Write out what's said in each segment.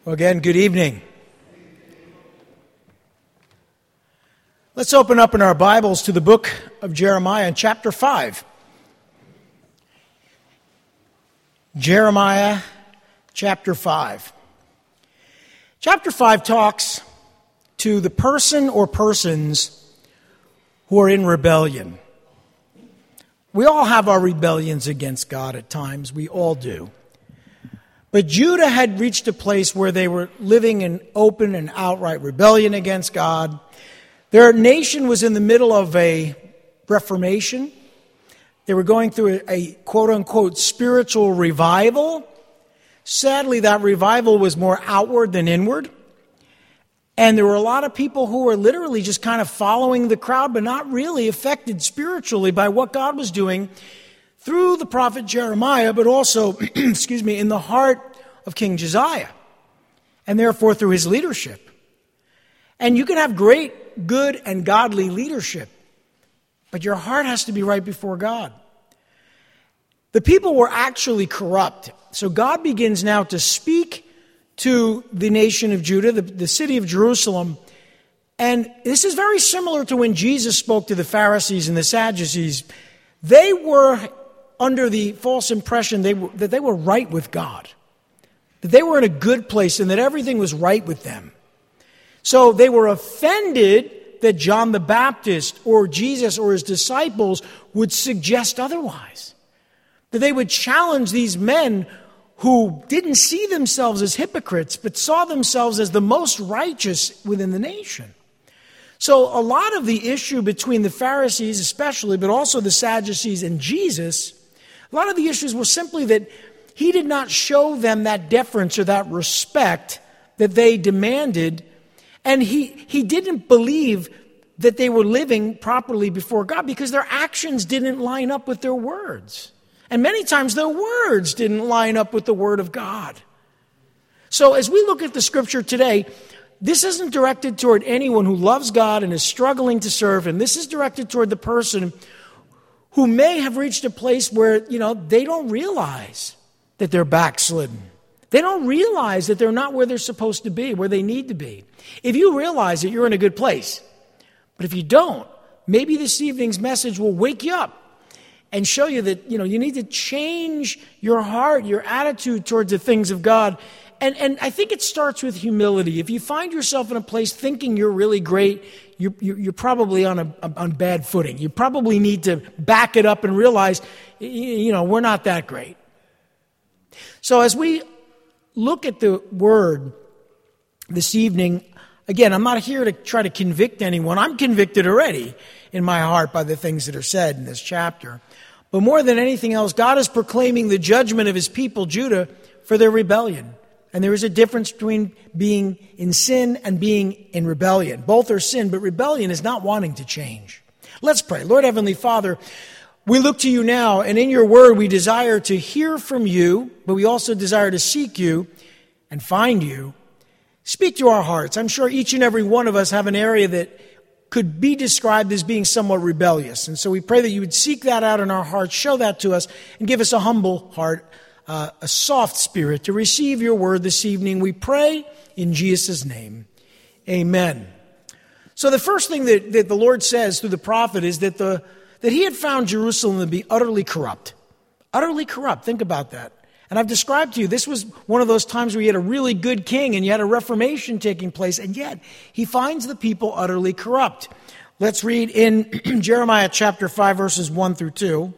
Well, again, good evening. Let's open up in our Bibles to the book of Jeremiah in chapter 5. Jeremiah chapter 5. Chapter 5 talks to the person or persons who are in rebellion. We all have our rebellions against God at times. We all do. But Judah had reached a place where they were living in open and outright rebellion against God. Their nation was in the middle of a reformation. They were going through a quote-unquote spiritual revival. Sadly, that revival was more outward than inward. And there were a lot of people who were literally just kind of following the crowd, but not really affected spiritually by what God was doing through the prophet Jeremiah, but also, in the heart of King Josiah, and therefore through his leadership. And you can have great, good, and godly leadership, but your heart has to be right before God. The people were actually corrupt. So God begins now to speak to the nation of Judah, the city of Jerusalem. And this is very similar to when Jesus spoke to the Pharisees and the Sadducees. They were under the false impression that they were right with God, that they were in a good place and that everything was right with them. So they were offended that John the Baptist or Jesus or his disciples would suggest otherwise, that they would challenge these men who didn't see themselves as hypocrites, but saw themselves as the most righteous within the nation. So a lot of the issue between the Pharisees especially, but also the Sadducees and Jesus, a lot of the issues were simply that he did not show them that deference or that respect that they demanded, and he didn't believe that they were living properly before God because their actions didn't line up with their words. And many times their words didn't line up with the Word of God. So as we look at the Scripture today, this isn't directed toward anyone who loves God and is struggling to serve Him. This is directed toward the person who may have reached a place where, they don't realize that they're backslidden. They don't realize that they're not where they're supposed to be, where they need to be. If you realize that you're in a good place, but if you don't, maybe this evening's message will wake you up and show you that, you need to change your heart, your attitude towards the things of God. And I think it starts with humility. If you find yourself in a place thinking you're really great, you're probably on bad footing. You probably need to back it up and realize, we're not that great. So as we look at the Word this evening, again, I'm not here to try to convict anyone. I'm convicted already in my heart by the things that are said in this chapter. But more than anything else, God is proclaiming the judgment of His people, Judah, for their rebellion. And there is a difference between being in sin and being in rebellion. Both are sin, but rebellion is not wanting to change. Let's pray. Lord Heavenly Father, we look to You now, and in Your Word we desire to hear from You, but we also desire to seek You and find You. Speak to our hearts. I'm sure each and every one of us have an area that could be described as being somewhat rebellious. And so we pray that You would seek that out in our hearts, show that to us, and give us a humble heart, a soft spirit to receive Your Word this evening. We pray in Jesus' name. Amen. So the first thing that the Lord says through the prophet is that He had found Jerusalem to be utterly corrupt. Utterly corrupt. Think about that. And I've described to you, this was one of those times where you had a really good king and you had a reformation taking place, and yet He finds the people utterly corrupt. Let's read in Jeremiah chapter 5, verses 1 through 2.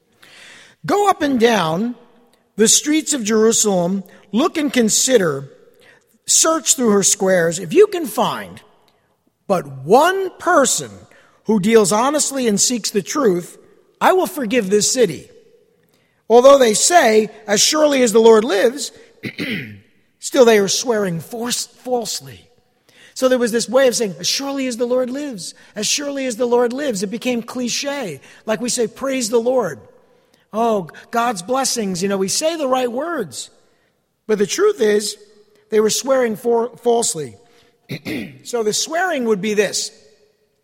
Go up and down the streets of Jerusalem, look and consider, search through her squares. If you can find but one person who deals honestly and seeks the truth, I will forgive this city. Although they say, as surely as the Lord lives, still they are swearing falsely. So there was this way of saying, as surely as the Lord lives, as surely as the Lord lives. It became cliche. Like we say, praise the Lord. Oh, God's blessings. We say the right words. But the truth is, they were swearing falsely. So the swearing would be this.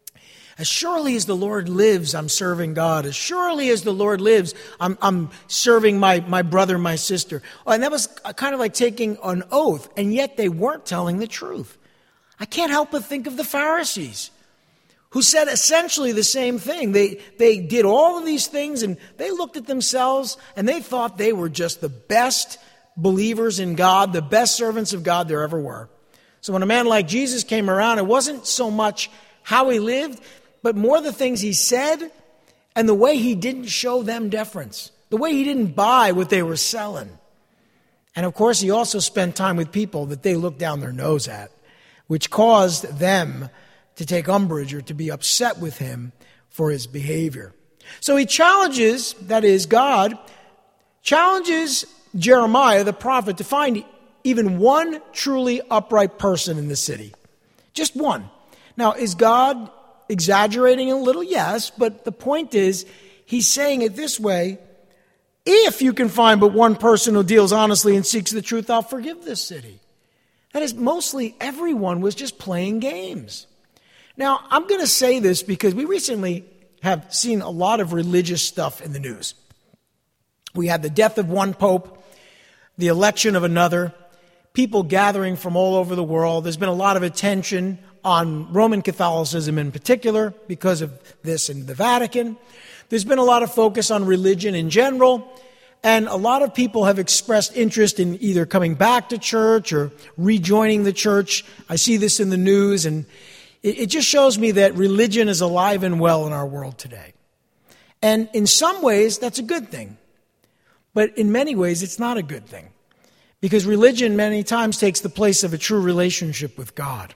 As surely as the Lord lives, I'm serving God. As surely as the Lord lives, I'm serving my brother, my sister. Oh, and that was kind of like taking an oath, and yet they weren't telling the truth. I can't help but think of the Pharisees, who said essentially the same thing. They did all of these things, and they looked at themselves, and they thought they were just the best believers in God, the best servants of God there ever were. So when a man like Jesus came around, it wasn't so much how he lived, but more the things he said and the way he didn't show them deference, the way he didn't buy what they were selling. And of course, he also spent time with people that they looked down their nose at, which caused them to take umbrage or to be upset with him for his behavior. So he challenges, that is, God challenges Jeremiah, the prophet, to find even one truly upright person in the city. Just one. Now, is God exaggerating a little? Yes, but the point is, he's saying it this way: if you can find but one person who deals honestly and seeks the truth, I'll forgive this city. That is, mostly everyone was just playing games. Now, I'm going to say this because we recently have seen a lot of religious stuff in the news. We had the death of one pope, the election of another, people gathering from all over the world. There's been a lot of attention on Roman Catholicism in particular because of this in the Vatican. There's been a lot of focus on religion in general. And a lot of people have expressed interest in either coming back to church or rejoining the church. I see this in the news, and it just shows me that religion is alive and well in our world today. And in some ways, that's a good thing. But in many ways, it's not a good thing. Because religion many times takes the place of a true relationship with God.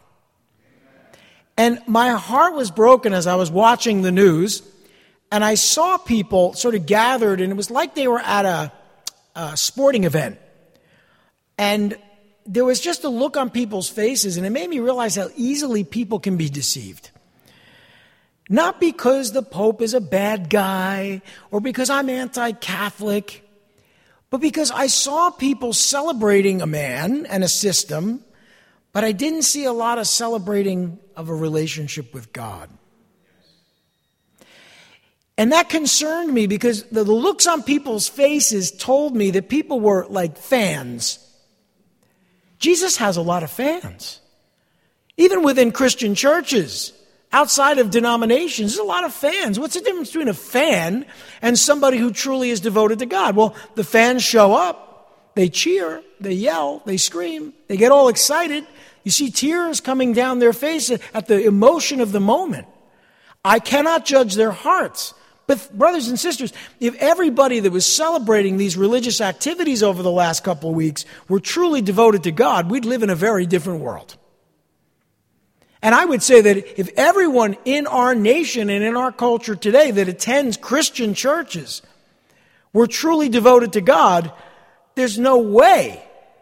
And my heart was broken as I was watching the news, and I saw people sort of gathered, and it was like they were at a sporting event. And there was just a look on people's faces, and it made me realize how easily people can be deceived. Not because the Pope is a bad guy, or because I'm anti-Catholic, but because I saw people celebrating a man and a system, but I didn't see a lot of celebrating of a relationship with God. And that concerned me because the looks on people's faces told me that people were like fans. Jesus has a lot of fans. Even within Christian churches, outside of denominations, there's a lot of fans. What's the difference between a fan and somebody who truly is devoted to God? Well, the fans show up, they cheer, they yell, they scream, they get all excited. You see tears coming down their face at the emotion of the moment. I cannot judge their hearts. But brothers and sisters, if everybody that was celebrating these religious activities over the last couple of weeks were truly devoted to God, we'd live in a very different world. And I would say that if everyone in our nation and in our culture today that attends Christian churches were truly devoted to God, there's no way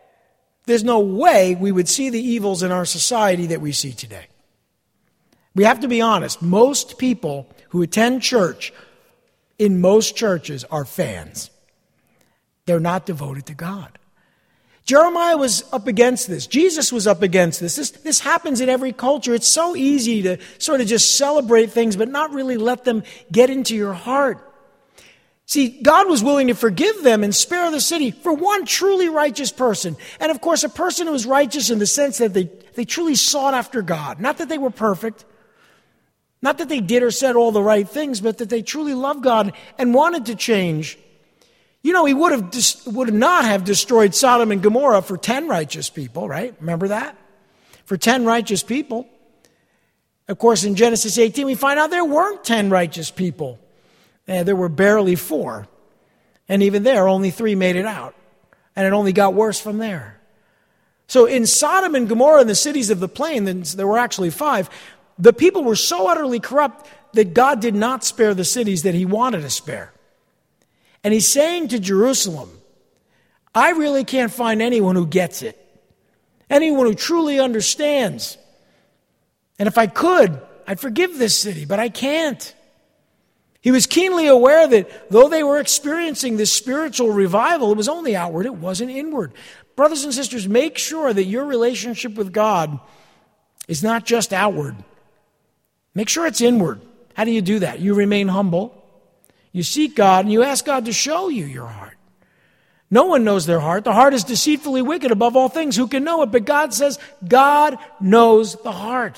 we would see the evils in our society that we see today. We have to be honest. Most people who attend church in most churches are fans. They're not devoted to God. Jeremiah was up against this. Jesus was up against this. This happens in every culture. It's so easy to sort of just celebrate things but not really let them get into your heart. See, God was willing to forgive them and spare the city for one truly righteous person. And of course, a person who was righteous in the sense that they truly sought after God. Not that they were perfect. Not that they did or said all the right things, but that they truly loved God and wanted to change. You know, he would not have destroyed Sodom and Gomorrah for 10 righteous people, right? Remember that? For 10 righteous people. Of course, in Genesis 18, we find out there weren't 10 righteous people. There were barely 4. And even there, only 3 made it out. And it only got worse from there. So in Sodom and Gomorrah, in the cities of the plain, there were actually 5. The people were so utterly corrupt that God did not spare the cities that he wanted to spare. And he's saying to Jerusalem, I really can't find anyone who gets it. Anyone who truly understands. And if I could, I'd forgive this city, but I can't. He was keenly aware that though they were experiencing this spiritual revival, it was only outward, it wasn't inward. Brothers and sisters, make sure that your relationship with God is not just outward. Make sure it's inward. How do you do that? You remain humble. You seek God and you ask God to show you your heart. No one knows their heart. The heart is deceitfully wicked above all things. Who can know it? But God says God knows the heart.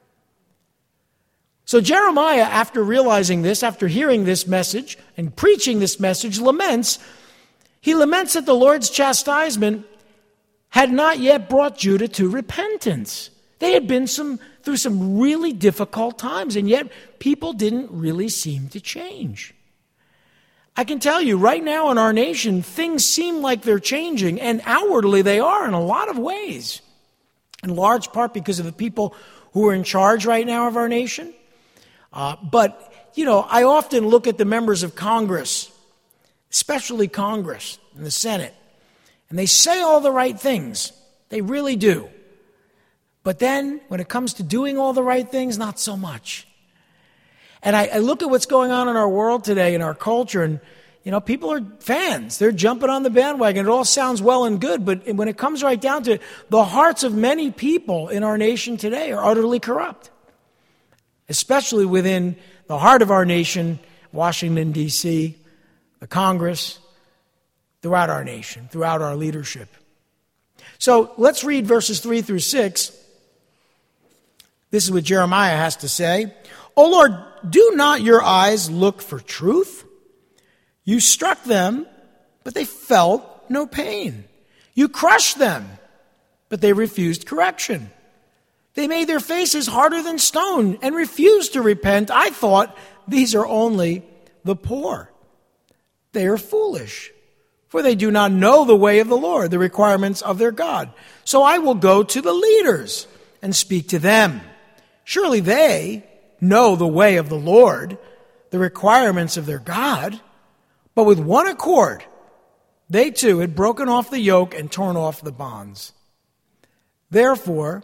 So Jeremiah, after realizing this, after hearing this message and preaching this message, laments. He laments that the Lord's chastisement had not yet brought Judah to repentance. They had been through some really difficult times, and yet people didn't really seem to change. I can tell you, right now in our nation, things seem like they're changing, and outwardly they are in a lot of ways. In large part because of the people who are in charge right now of our nation. But I often look at the members of Congress, especially Congress and the Senate, and they say all the right things. They really do. But then, when it comes to doing all the right things, not so much. And I look at what's going on in our world today, in our culture, and, people are fans. They're jumping on the bandwagon. It all sounds well and good, but when it comes right down to it, the hearts of many people in our nation today are utterly corrupt. Especially within the heart of our nation, Washington, D.C., the Congress, throughout our nation, throughout our leadership. So let's read verses 3 through 6. This is what Jeremiah has to say. O Lord, do not your eyes look for truth? You struck them, but they felt no pain. You crushed them, but they refused correction. They made their faces harder than stone and refused to repent. I thought, these are only the poor. They are foolish, for they do not know the way of the Lord, the requirements of their God. So I will go to the leaders and speak to them. Surely they know the way of the Lord, the requirements of their God. But with one accord, they too had broken off the yoke and torn off the bonds. Therefore,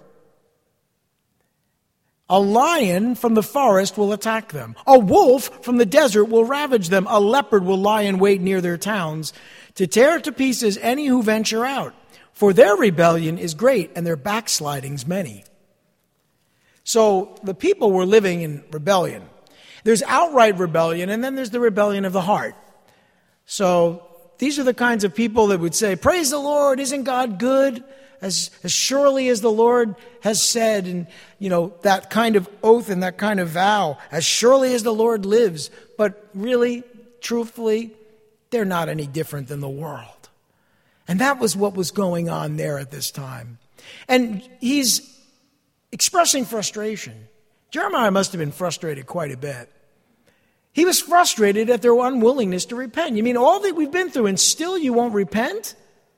a lion from the forest will attack them. A wolf from the desert will ravage them. A leopard will lie in wait near their towns to tear to pieces any who venture out. For their rebellion is great and their backslidings many. So the people were living in rebellion. There's outright rebellion, and then there's the rebellion of the heart. So these are the kinds of people that would say, praise the Lord, isn't God good? As surely as the Lord has said, and, that kind of oath and that kind of vow, as surely as the Lord lives. But really, truthfully, they're not any different than the world. And that was what was going on there at this time. And he's expressing frustration. Jeremiah must have been frustrated quite a bit. He was frustrated at their unwillingness to repent. You mean all that we've been through and still you won't repent?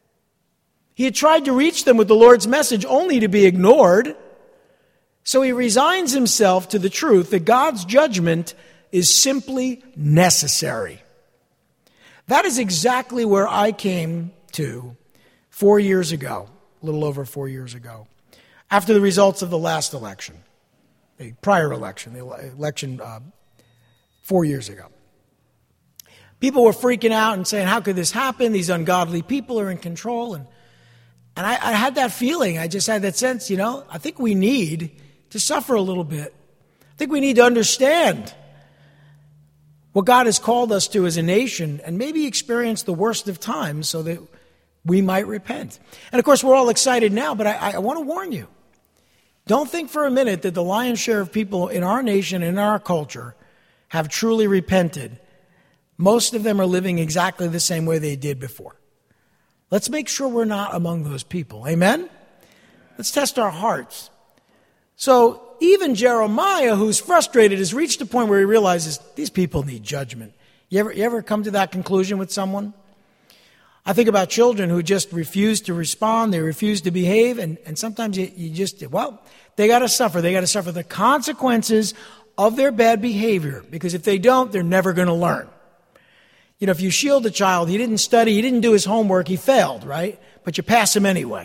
He had tried to reach them with the Lord's message only to be ignored. So he resigns himself to the truth that God's judgment is simply necessary. That is exactly where I came to 4 years ago, a little over 4 years ago, after the results of the last election, the prior election, the election 4 years ago. People were freaking out and saying, how could this happen? These ungodly people are in control. And I had that feeling. I just had that sense, I think we need to suffer a little bit. I think we need to understand what God has called us to as a nation and maybe experience the worst of times so that we might repent. And of course, we're all excited now, but I want to warn you. Don't think for a minute that the lion's share of people in our nation and in our culture have truly repented. Most of them are living exactly the same way they did before. Let's make sure we're not among those people. Amen? Let's test our hearts. So even Jeremiah, who's frustrated, has reached a point where he realizes these people need judgment. You ever come to that conclusion with someone? I think about children who just refuse to respond. They refuse to behave. And sometimes you just, they got to suffer. They got to suffer the consequences of their bad behavior. Because if they don't, they're never going to learn. If you shield a child, he didn't study, he didn't do his homework, he failed, right? But you pass him anyway.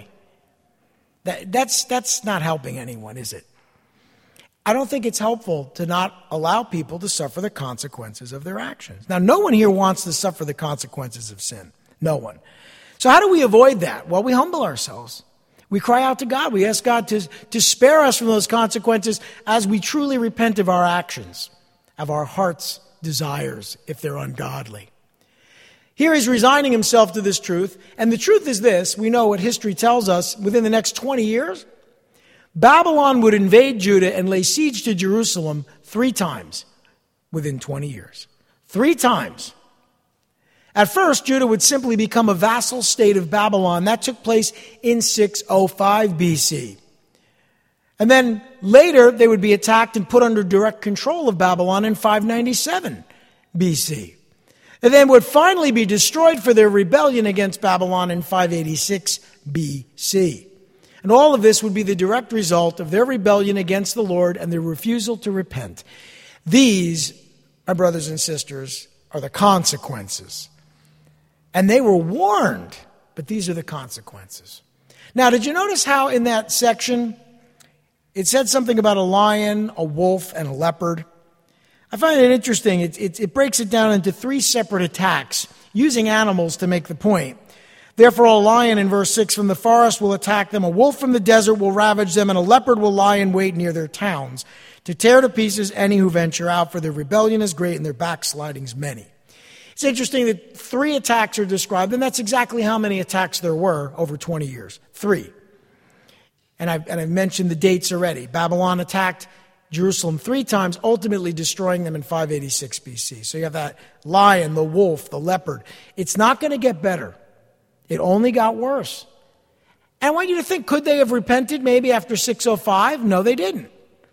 That's not helping anyone, is it? I don't think it's helpful to not allow people to suffer the consequences of their actions. Now, no one here wants to suffer the consequences of sin. No one. So how do we avoid that? Well, we humble ourselves. We cry out to God. We ask God to spare us from those consequences as we truly repent of our actions, of our heart's desires, if they're ungodly. Here he's resigning himself to this truth, and the truth is this: we know what history tells us. Within the next 20 years, Babylon would invade Judah and lay siege to Jerusalem 3 times within 20 years. 3 times. At first, Judah would simply become a vassal state of Babylon. That took place in 605 BC. And then later, they would be attacked and put under direct control of Babylon in 597 BC. And then would finally be destroyed for their rebellion against Babylon in 586 BC. And all of this would be the direct result of their rebellion against the Lord and their refusal to repent. These, my brothers and sisters, are the consequences. And they were warned, but these are the consequences. Now, did you notice how in that section it said something about a lion, a wolf, and a leopard? I find it interesting. It breaks it down into 3 separate attacks, using animals to make the point. Therefore, a lion, in verse 6, from the forest will attack them, a wolf from the desert will ravage them, and a leopard will lie in wait near their towns, to tear to pieces any who venture out, for their rebellion is great and their backslidings many. It's interesting that 3 attacks are described, and that's exactly how many attacks there were over 20 years. 3. And I've mentioned the dates already. Babylon attacked Jerusalem 3 times, ultimately destroying them in 586 BC. So you have that lion, the wolf, the leopard. It's not going to get better. It only got worse. And I want you to think, could they have repented maybe after 605? No, they didn't.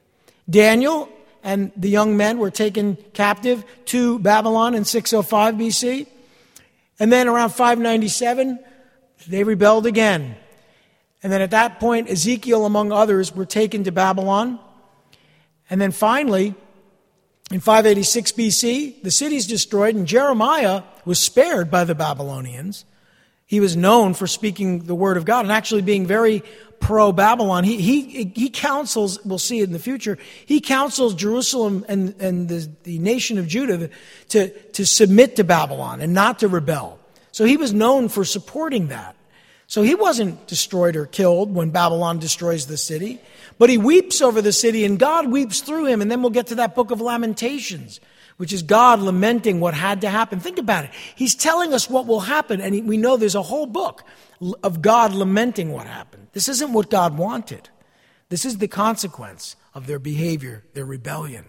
Daniel and the young men were taken captive to Babylon in 605 BC. And then around 597, they rebelled again. And then at that point, Ezekiel, among others, were taken to Babylon. And then finally, in 586 BC, the city's destroyed, and Jeremiah was spared by the Babylonians. He was known for speaking the word of God and actually being very pro-Babylon. He counsels, we'll see it in the future, he counsels Jerusalem and the nation of Judah to submit to Babylon and not to rebel. So he was known for supporting that. So he wasn't destroyed or killed when Babylon destroys the city, but he weeps over the city and God weeps through him. And then we'll get to that book of Lamentations, which is God lamenting what had to happen. Think about it. He's telling us what will happen, and we know there's a whole book of God lamenting what happened. This isn't what God wanted. This is the consequence of their behavior, their rebellion.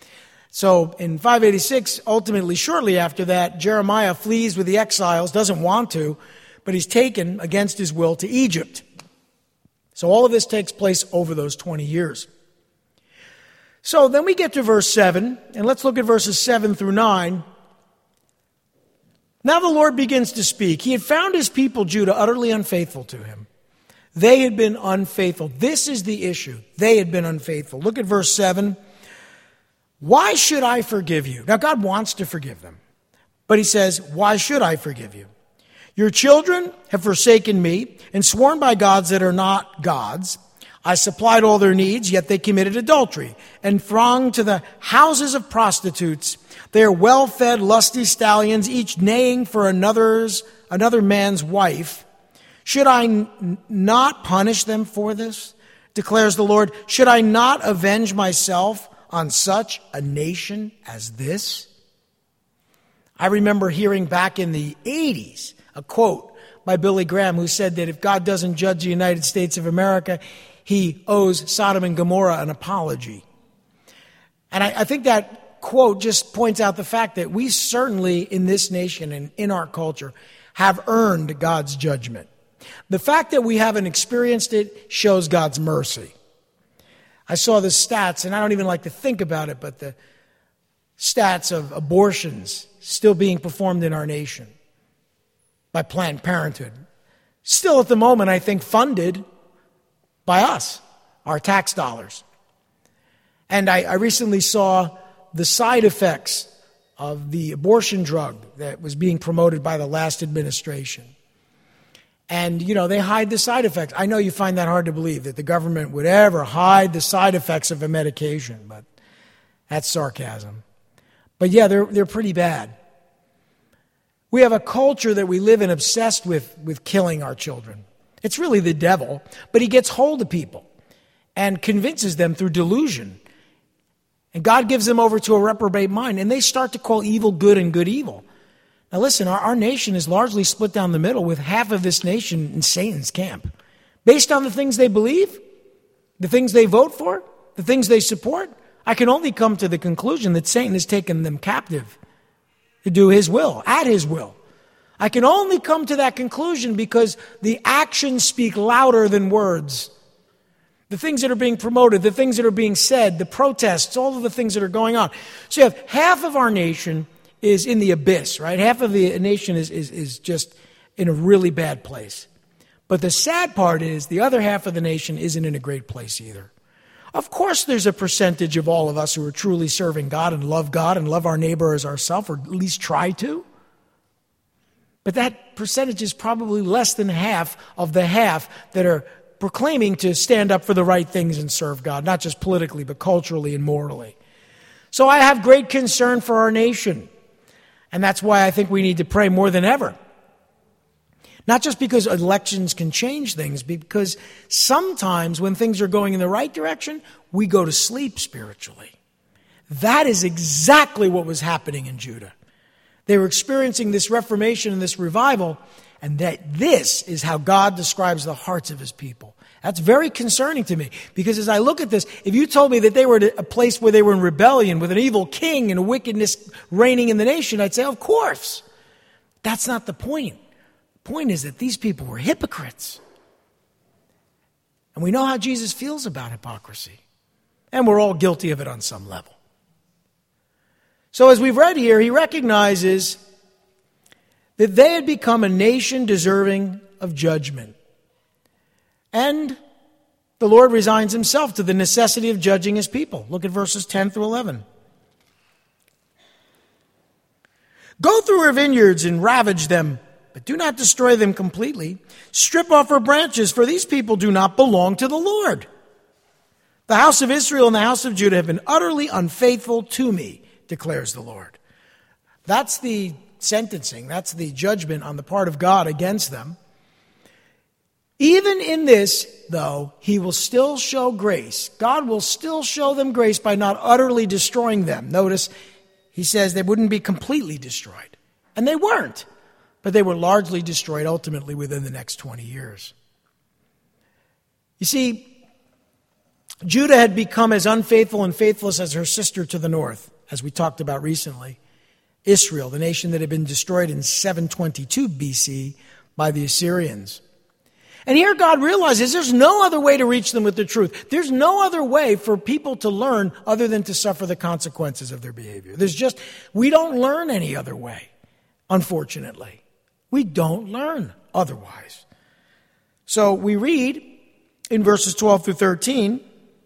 So in 586, ultimately, shortly after that, Jeremiah flees with the exiles, doesn't want to, but he's taken against his will to Egypt. So all of this takes place over those 20 years. So then we get to verse 7, and let's look at verses 7 through 9. Now the Lord begins to speak. He had found his people, Judah, utterly unfaithful to him. They had been unfaithful. This is the issue. They had been unfaithful. Look at verse 7. Why should I forgive you? Now God wants to forgive them. But he says, why should I forgive you? Your children have forsaken me and sworn by gods that are not gods. I supplied all their needs, yet they committed adultery and thronged to the houses of prostitutes. They are well-fed, lusty stallions, each neighing for another man's wife. Should I not punish them for this? Declares the Lord. Should I not avenge myself on such a nation as this? I remember hearing back in the 80s a quote by Billy Graham who said that if God doesn't judge the United States of America, he owes Sodom and Gomorrah an apology. And I think that quote just points out the fact that we certainly in this nation and in our culture have earned God's judgment. The fact that we haven't experienced it shows God's mercy. I saw the stats, and I don't even like to think about it, but the stats of abortions still being performed in our nation by Planned Parenthood. Still at the moment, I think, funded by us, our tax dollars. And I recently saw the side effects of the abortion drug that was being promoted by the last administration. And, they hide the side effects. I know you find that hard to believe, that the government would ever hide the side effects of a medication, but that's sarcasm. But yeah, they're pretty bad. We have a culture that we live in obsessed with killing our children. It's really the devil, but he gets hold of people and convinces them through delusion. And God gives them over to a reprobate mind, and they start to call evil good and good evil. Now listen, our nation is largely split down the middle, with half of this nation in Satan's camp. Based on the things they believe, the things they vote for, the things they support, I can only come to the conclusion that Satan has taken them captive to do his will, at his will. I can only come to that conclusion because the actions speak louder than words. The things that are being promoted, the things that are being said, the protests, all of the things that are going on. So you have half of our nation is in the abyss, right? Half of the nation is just in a really bad place. But the sad part is the other half of the nation isn't in a great place either. Of course there's a percentage of all of us who are truly serving God and love our neighbor as ourselves, or at least try to. But that percentage is probably less than half of the half that are proclaiming to stand up for the right things and serve God, not just politically, but culturally and morally. So I have great concern for our nation. And that's why I think we need to pray more than ever. Not just because elections can change things, because sometimes when things are going in the right direction, we go to sleep spiritually. That is exactly what was happening in Judah. They were experiencing this reformation and this revival, and that this is how God describes the hearts of his people. That's very concerning to me, because as I look at this, if you told me that they were at a place where they were in rebellion with an evil king and a wickedness reigning in the nation, I'd say, of course. That's not the point. The point is that these people were hypocrites. And we know how Jesus feels about hypocrisy. And we're all guilty of it on some level. So as we've read here, he recognizes that they had become a nation deserving of judgment. And the Lord resigns himself to the necessity of judging his people. Look at verses 10 through 11. Go through her vineyards and ravage them, but do not destroy them completely. Strip off her branches, for these people do not belong to the Lord. The house of Israel and the house of Judah have been utterly unfaithful to me, declares the Lord. That's the sentencing. That's the judgment on the part of God against them. Even in this, though, he will still show grace. God will still show them grace by not utterly destroying them. Notice, he says they wouldn't be completely destroyed. And they weren't. But they were largely destroyed ultimately within the next 20 years. You see, Judah had become as unfaithful and faithless as her sister to the north, as we talked about recently. Israel, the nation that had been destroyed in 722 BC by the Assyrians. And here God realizes there's no other way to reach them with the truth. There's no other way for people to learn other than to suffer the consequences of their behavior. We don't learn any other way, unfortunately. We don't learn otherwise. So we read in verses 12 through 13,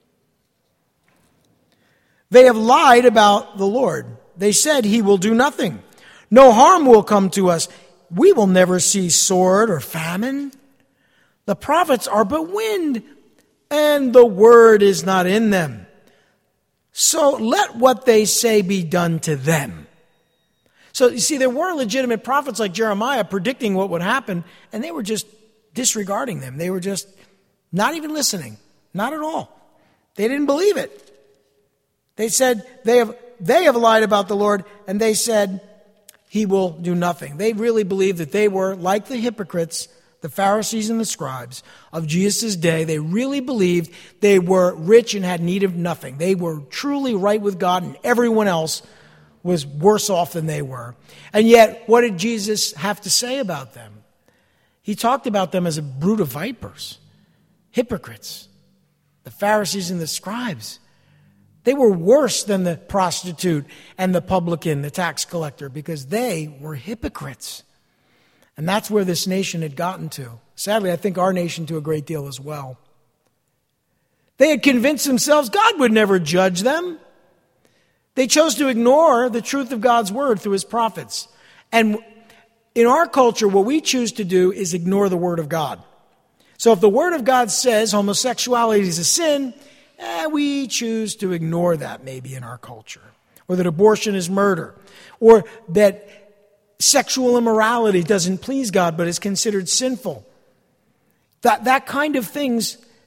they have lied about the Lord. They said he will do nothing. No harm will come to us. We will never see sword or famine. The prophets are but wind, and the word is not in them. So let what they say be done to them. So you see, there were legitimate prophets like Jeremiah predicting what would happen, and they were just disregarding them. They were just not even listening. Not at all. They didn't believe it. They said they have lied about the Lord, and they said he will do nothing. They really believed that they were like the hypocrites, the Pharisees and the scribes of Jesus' day. They really believed they were rich and had need of nothing. They were truly right with God, and everyone else was worse off than they were. And yet, what did Jesus have to say about them? He talked about them as a brood of vipers, hypocrites, the Pharisees and the scribes. They were worse than the prostitute and the publican, the tax collector, because they were hypocrites. And that's where this nation had gotten to. Sadly, I think our nation to a great deal as well. They had convinced themselves God would never judge them. They chose to ignore the truth of God's word through his prophets. And in our culture, what we choose to do is ignore the word of God. So if the word of God says homosexuality is a sin, we choose to ignore that maybe in our culture. Or that abortion is murder. Or that sexual immorality doesn't please God but is considered sinful. That kind of thing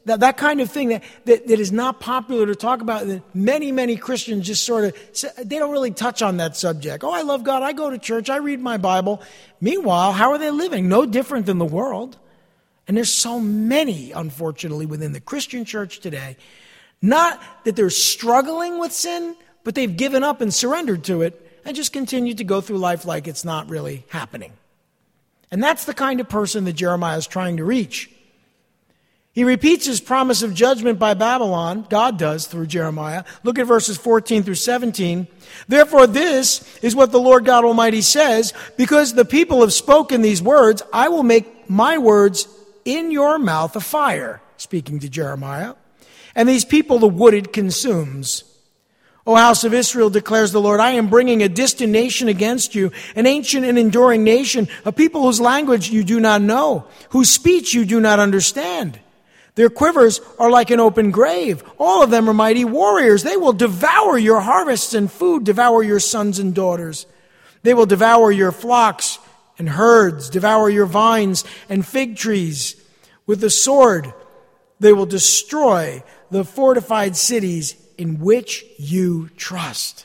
that is not popular to talk about, that many Christians just sort of, they don't really touch on that subject. Oh, I love God, I go to church, I read my Bible. Meanwhile, how are they living? No different than the world. And there's so many, unfortunately, within the Christian church today, not that they're struggling with sin, but they've given up and surrendered to it and just continue to go through life like it's not really happening. And that's the kind of person that Jeremiah is trying to reach. He repeats his promise of judgment by Babylon. God does through Jeremiah. Look at verses 14 through 17. Therefore, this is what the Lord God Almighty says, because the people have spoken these words, I will make my words in your mouth a fire, speaking to Jeremiah, and these people the wood it consumes. O house of Israel, declares the Lord, I am bringing a distant nation against you, an ancient and enduring nation, a people whose language you do not know, whose speech you do not understand. Their quivers are like an open grave. All of them are mighty warriors. They will devour your harvests and food, devour your sons and daughters. They will devour your flocks and herds, devour your vines and fig trees. With the sword, they will destroy the fortified cities in which you trust.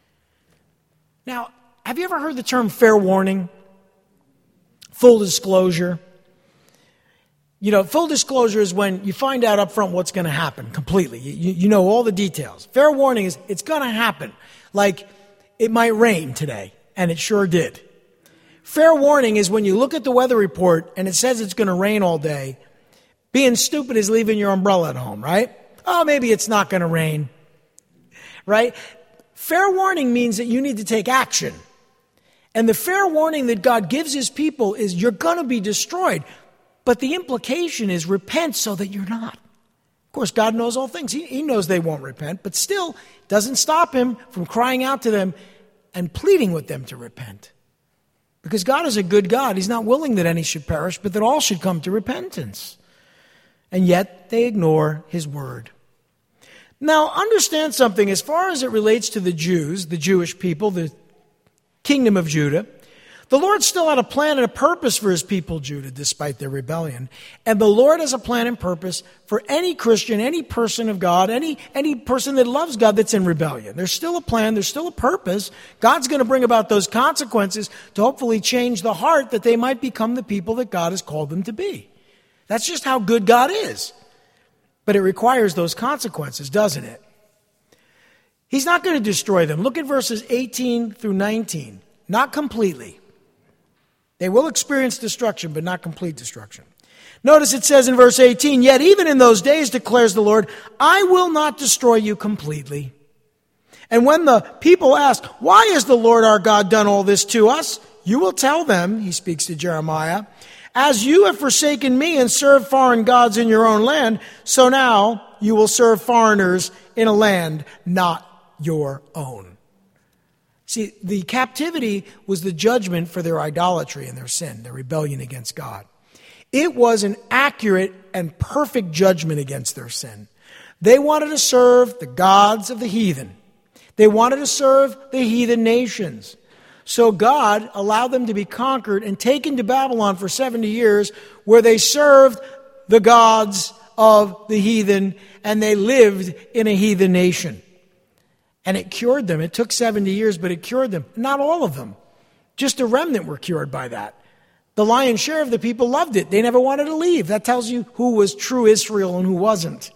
Now, have you ever heard the term fair warning? Full disclosure. You know, full disclosure is when you find out up front what's going to happen completely. You know all the details. Fair warning is it's going to happen. Like, it might rain today, and it sure did. Fair warning is when you look at the weather report and it says it's going to rain all day. Being stupid is leaving your umbrella at home, right? Oh, maybe it's not going to rain, right? Fair warning means that you need to take action. And the fair warning that God gives his people is you're going to be destroyed. But the implication is repent so that you're not. Of course, God knows all things. He knows they won't repent, but still doesn't stop him from crying out to them and pleading with them to repent. Because God is a good God. He's not willing that any should perish, but that all should come to repentance. And yet they ignore his word. Now, understand something. As far as it relates to the Jews, the Jewish people, the kingdom of Judah, the Lord still had a plan and a purpose for his people, Judah, despite their rebellion. And the Lord has a plan and purpose for any Christian, any person of God, any person that loves God that's in rebellion. There's still a plan. There's still a purpose. God's going to bring about those consequences to hopefully change the heart that they might become the people that God has called them to be. That's just how good God is. But it requires those consequences, doesn't it? He's not going to destroy them. Look at verses 18 through 19. Not completely. They will experience destruction, but not complete destruction. Notice it says in verse 18, yet even in those days, declares the Lord, I will not destroy you completely. And when the people ask, why has the Lord our God done all this to us? You will tell them, he speaks to Jeremiah, as you have forsaken me and served foreign gods in your own land, so now you will serve foreigners in a land not your own. See, the captivity was the judgment for their idolatry and their sin, their rebellion against God. It was an accurate and perfect judgment against their sin. They wanted to serve the gods of the heathen. They wanted to serve the heathen nations. So God allowed them to be conquered and taken to Babylon for 70 years, where they served the gods of the heathen and they lived in a heathen nation. And it cured them. It took 70 years, but it cured them. Not all of them. Just a remnant were cured by that. The lion's share of the people loved it. They never wanted to leave. That tells you who was true Israel and who wasn't.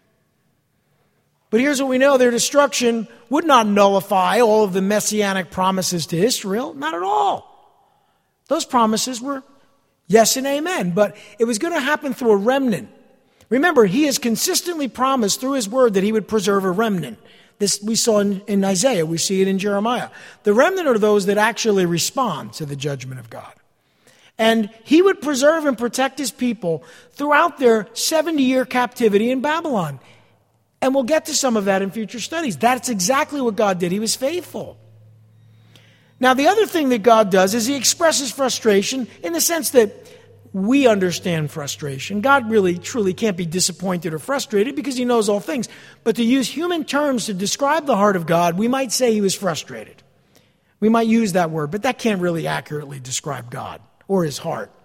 But here's what we know. Their destruction would not nullify all of the messianic promises to Israel. Not at all. Those promises were yes and amen. But it was going to happen through a remnant. Remember, he has consistently promised through his word that he would preserve a remnant. This we saw in Isaiah. We see it in Jeremiah. The remnant are those that actually respond to the judgment of God. And he would preserve and protect his people throughout their 70-year captivity in Babylon. And we'll get to some of that in future studies. That's exactly what God did. He was faithful. Now, the other thing that God does is he expresses frustration in the sense that we understand frustration. God really, truly can't be disappointed or frustrated because he knows all things. But to use human terms to describe the heart of God, we might say he was frustrated. We might use that word, but that can't really accurately describe God or his heart.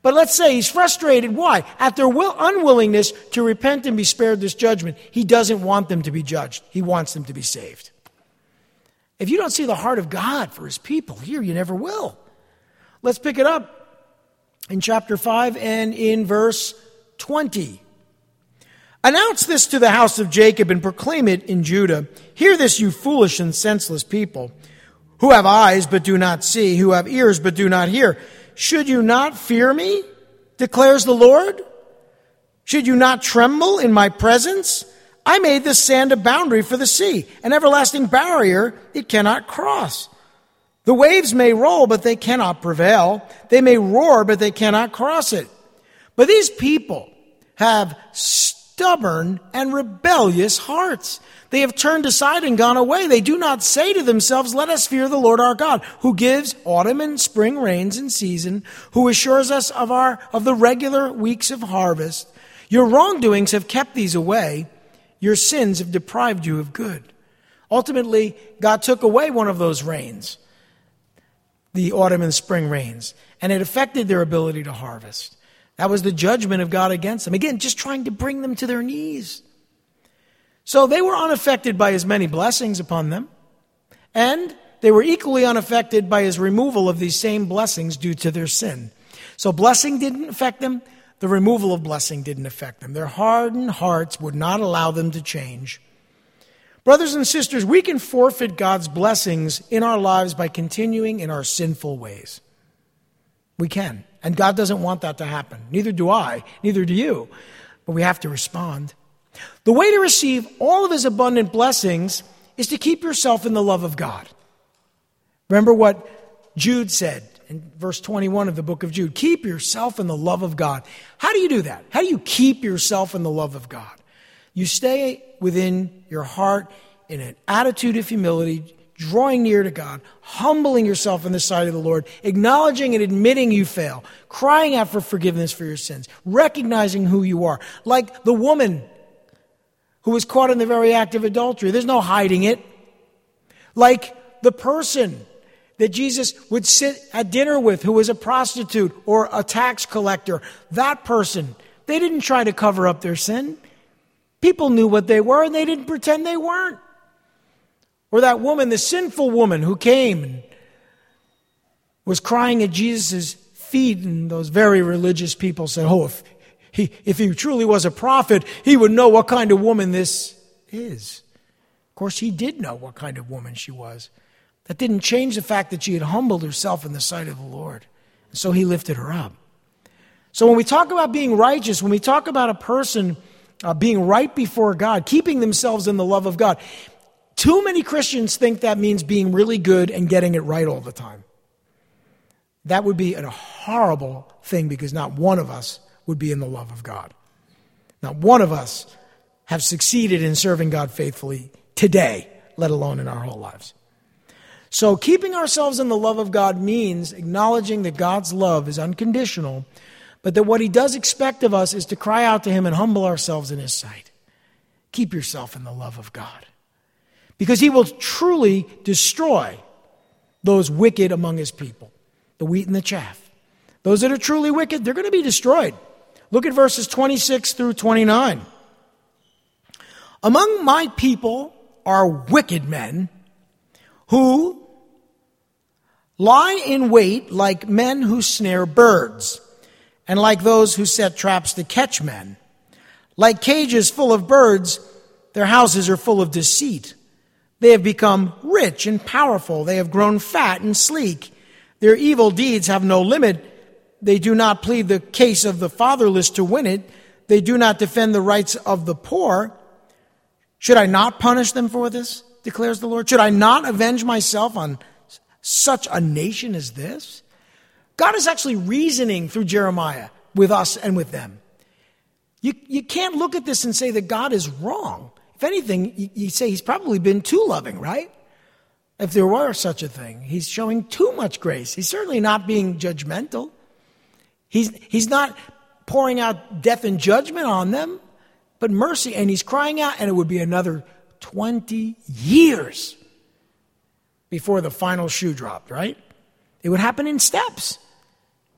But let's say he's frustrated. Why? At their unwillingness to repent and be spared this judgment, he doesn't want them to be judged. He wants them to be saved. If you don't see the heart of God for his people here, you never will. Let's pick it up in chapter 5 and in verse 20. Announce this to the house of Jacob and proclaim it in Judah. Hear this, you foolish and senseless people, who have eyes but do not see, who have ears but do not hear. Should you not fear me, declares the Lord? Should you not tremble in my presence? I made the sand a boundary for the sea, an everlasting barrier it cannot cross. The waves may roll, but they cannot prevail. They may roar, but they cannot cross it. But these people have stubborn and rebellious hearts. They have turned aside and gone away. They do not say to themselves, let us fear the Lord our God, who gives autumn and spring rains in season, who assures us of the regular weeks of harvest. Your wrongdoings have kept these away. Your sins have deprived you of good. Ultimately, God took away one of those rains, the autumn and spring rains, and it affected their ability to harvest. That was the judgment of God against them. Again, just trying to bring them to their knees. So they were unaffected by his many blessings upon them, and they were equally unaffected by his removal of these same blessings due to their sin. So blessing didn't affect them. The removal of blessing didn't affect them. Their hardened hearts would not allow them to change. Brothers and sisters, we can forfeit God's blessings in our lives by continuing in our sinful ways. We can. And God doesn't want that to happen. Neither do I. Neither do you. But we have to respond. The way to receive all of his abundant blessings is to keep yourself in the love of God. Remember what Jude said in verse 21 of the book of Jude. Keep yourself in the love of God. How do you do that? How do you keep yourself in the love of God? You stay within your heart in an attitude of humility, drawing near to God, humbling yourself in the sight of the Lord, acknowledging and admitting you fail, crying out for forgiveness for your sins, recognizing who you are. Like the woman who was caught in the very act of adultery. There's no hiding it. Like the person that Jesus would sit at dinner with who was a prostitute or a tax collector. That person, they didn't try to cover up their sin. People knew what they were and they didn't pretend they weren't. Or that woman, the sinful woman who came and was crying at Jesus' feet, and those very religious people said, oh, if he truly was a prophet, he would know what kind of woman this is. Of course, he did know what kind of woman she was. That didn't change the fact that she had humbled herself in the sight of the Lord. And so he lifted her up. So when we talk about being righteous, when we talk about a person being right before God, keeping themselves in the love of God, too many Christians think that means being really good and getting it right all the time. That would be a horrible thing, because not one of us would be in the love of God. Not one of us have succeeded in serving God faithfully today, let alone in our whole lives. So keeping ourselves in the love of God means acknowledging that God's love is unconditional, but that what he does expect of us is to cry out to him and humble ourselves in his sight. Keep yourself in the love of God, because he will truly destroy those wicked among his people, the wheat and the chaff. Those that are truly wicked, they're going to be destroyed. Look at verses 26 through 29. Among my people are wicked men who lie in wait like men who snare birds, and like those who set traps to catch men. Like cages full of birds, their houses are full of deceit. They have become rich and powerful. They have grown fat and sleek. Their evil deeds have no limit. They do not plead the case of the fatherless to win it. They do not defend the rights of the poor. Should I not punish them for this, declares the Lord? Should I not avenge myself on such a nation as this? God is actually reasoning through Jeremiah with us and with them. You can't look at this and say that God is wrong. If anything, you say he's probably been too loving, right? If there were such a thing, he's showing too much grace. He's certainly not being judgmental. He's not pouring out death and judgment on them, but mercy. And he's crying out, and it would be another 20 years before the final shoe dropped, right? It would happen in steps.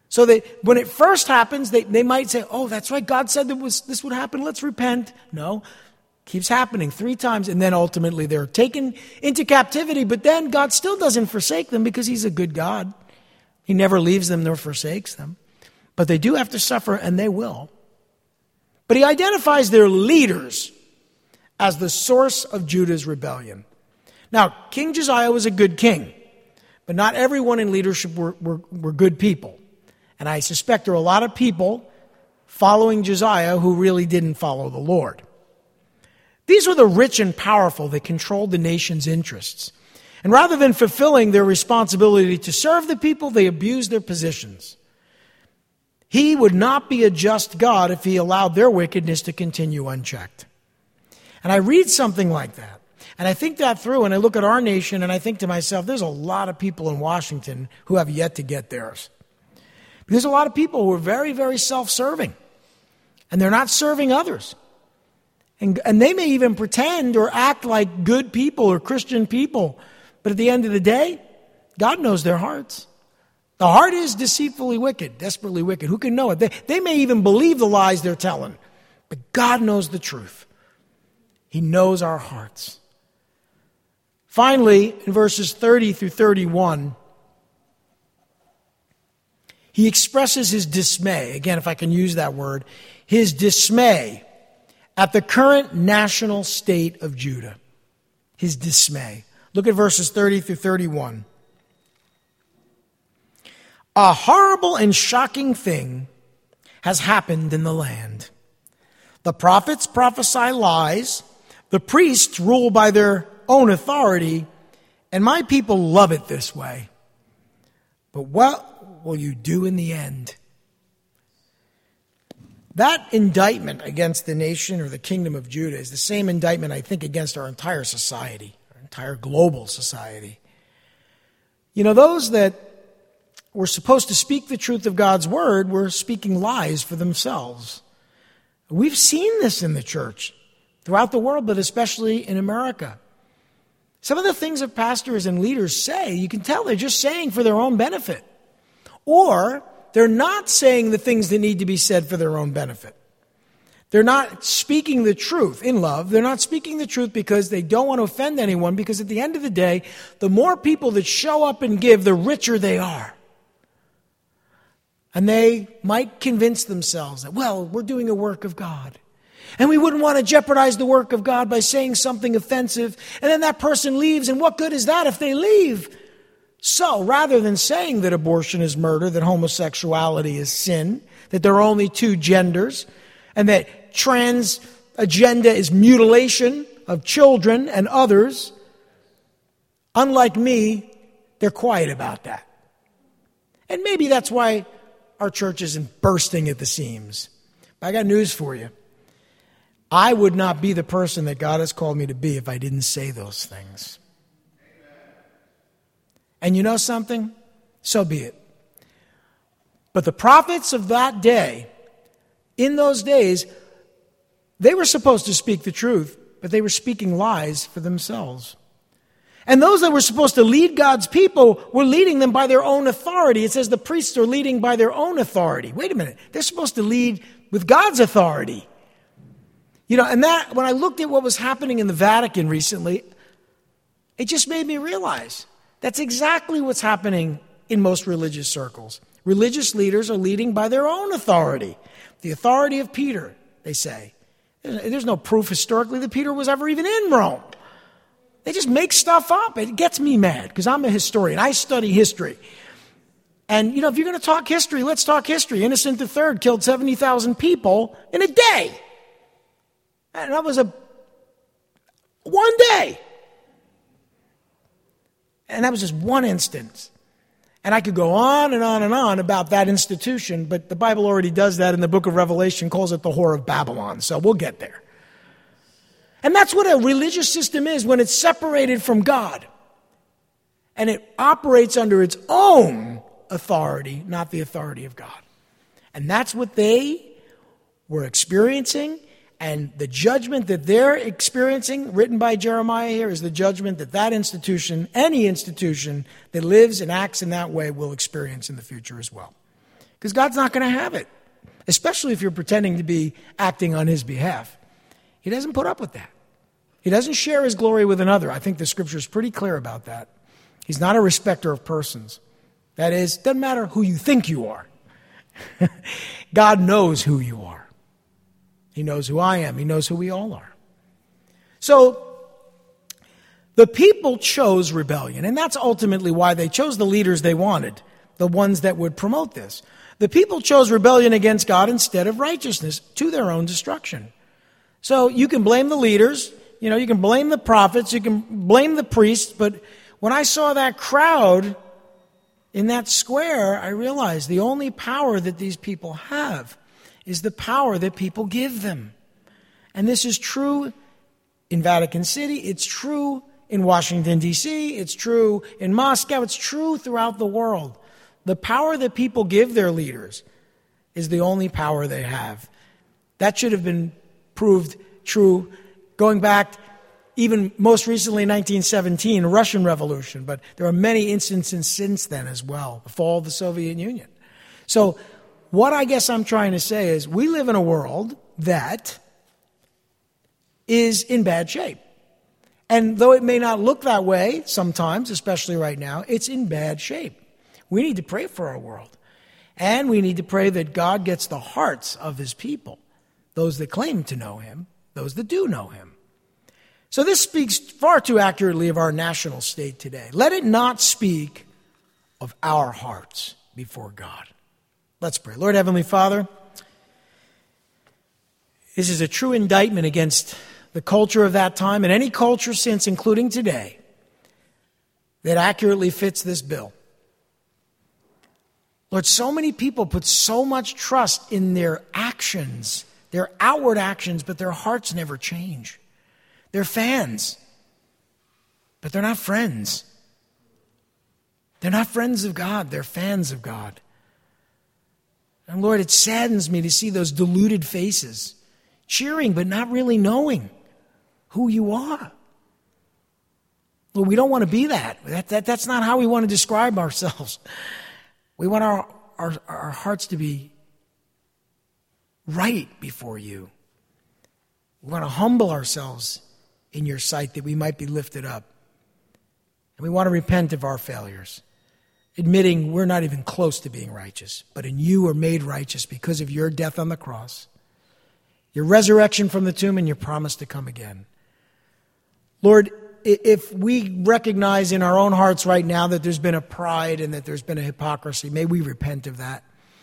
So when it first happens, they might say, oh, that's right, God said this would happen, let's repent. No, keeps happening 3 times, and then ultimately they're taken into captivity, but then God still doesn't forsake them because he's a good God. He never leaves them nor forsakes them. But they do have to suffer, and they will. But he identifies their leaders as the source of Judah's rebellion. Now, King Josiah was a good king, but not everyone in leadership were good people. And I suspect there are a lot of people following Josiah who really didn't follow the Lord. These were the rich and powerful that controlled the nation's interests. And rather than fulfilling their responsibility to serve the people, they abused their positions. He would not be a just God if he allowed their wickedness to continue unchecked. And I read something like that, and I think that through, and I look at our nation, and I think to myself, there's a lot of people in Washington who have yet to get theirs. There's a lot of people who are very, very self-serving, and they're not serving others. And they may even pretend or act like good people or Christian people, but at the end of the day, God knows their hearts. The heart is deceitfully wicked, desperately wicked. Who can know it? They may even believe the lies they're telling, but God knows the truth. He knows our hearts. Finally, in verses 30 through 31, he expresses his dismay, again, if I can use that word, his dismay at the current national state of Judah. His dismay. Look at verses 30 through 31. A horrible and shocking thing has happened in the land. The prophets prophesy lies, the priests rule by their own authority, and my people love it this way. But what will you do in the end? That indictment against the nation or the kingdom of Judah is the same indictment, I think, against our entire society, our entire global society. You know, those that were supposed to speak the truth of God's word were speaking lies for themselves. We've seen this in the church throughout the world, but especially in America. Some of the things that pastors and leaders say, you can tell they're just saying for their own benefit. Or they're not saying the things that need to be said for their own benefit. They're not speaking the truth in love. They're not speaking the truth because they don't want to offend anyone, because at the end of the day, the more people that show up and give, the richer they are. And they might convince themselves that, well, we're doing a work of God. And we wouldn't want to jeopardize the work of God by saying something offensive. And then that person leaves, and what good is that if they leave? So, rather than saying that abortion is murder, that homosexuality is sin, that there are only 2 genders, and that trans agenda is mutilation of children and others, unlike me, they're quiet about that. And maybe that's why our church isn't bursting at the seams. But I got news for you. I would not be the person that God has called me to be if I didn't say those things. And you know something? So be it. But the prophets of that day, in those days, they were supposed to speak the truth, but they were speaking lies for themselves. And those that were supposed to lead God's people were leading them by their own authority. It says the priests are leading by their own authority. Wait a minute. They're supposed to lead with God's authority. You know, and that, when I looked at what was happening in the Vatican recently, it just made me realize that's exactly what's happening in most religious circles. Religious leaders are leading by their own authority. The authority of Peter, they say. There's no proof historically that Peter was ever even in Rome. They just make stuff up. It gets me mad because I'm a historian. I study history. And, you know, if you're going to talk history, let's talk history. Innocent III killed 70,000 people in a day. And that was one day. And that was just one instance. And I could go on and on and on about that institution, but the Bible already does that in the book of Revelation, calls it the whore of Babylon. So we'll get there. And that's what a religious system is when it's separated from God. And it operates under its own authority, not the authority of God. And that's what they were experiencing. And the judgment that they're experiencing, written by Jeremiah here, is the judgment that institution, any institution that lives and acts in that way, will experience in the future as well. Because God's not going to have it, especially if you're pretending to be acting on his behalf. He doesn't put up with that. He doesn't share his glory with another. I think the scripture is pretty clear about that. He's not a respecter of persons. That is, doesn't matter who you think you are. God knows who you are. He knows who I am. He knows who we all are. So, the people chose rebellion, and that's ultimately why they chose the leaders they wanted, the ones that would promote this. The people chose rebellion against God instead of righteousness to their own destruction. So you can blame the leaders, you can blame the prophets, you can blame the priests, but when I saw that crowd in that square, I realized the only power that these people have is the power that people give them. And this is true in Vatican City, it's true in Washington, D.C., it's true in Moscow, it's true throughout the world. The power that people give their leaders is the only power they have. That should have been proved true going back even most recently in 1917, the Russian Revolution, but there are many instances since then as well, the fall of the Soviet Union. So what I guess I'm trying to say is we live in a world that is in bad shape. And though it may not look that way sometimes, especially right now, it's in bad shape. We need to pray for our world. And we need to pray that God gets the hearts of his people, those that claim to know him, those that do know him. So this speaks far too accurately of our national state today. Let it not speak of our hearts before God. Let's pray. Lord Heavenly Father, this is a true indictment against the culture of that time and any culture since, including today, that accurately fits this bill. Lord, so many people put so much trust in their actions, their outward actions, but their hearts never change. They're fans, but they're not friends. They're not friends of God, they're fans of God. And Lord, it saddens me to see those deluded faces, cheering but not really knowing who you are. Lord, we don't want to be that. That's not how we want to describe ourselves. We want our hearts to be right before you. We want to humble ourselves in your sight that we might be lifted up. And we want to repent of our failures, admitting we're not even close to being righteous, but in you we're made righteous because of your death on the cross, your resurrection from the tomb, and your promise to come again. Lord, if we recognize in our own hearts right now that there's been a pride and that there's been a hypocrisy, may we repent of that.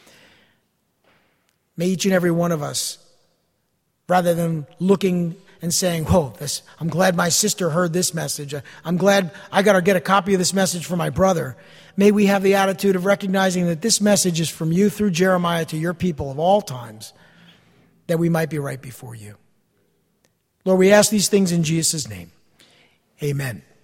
May each and every one of us, rather than looking and saying, I'm glad my sister heard this message. I'm glad I got to get a copy of this message for my brother. May we have the attitude of recognizing that this message is from you through Jeremiah to your people of all times, that we might be right before you. Lord, we ask these things in Jesus' name. Amen.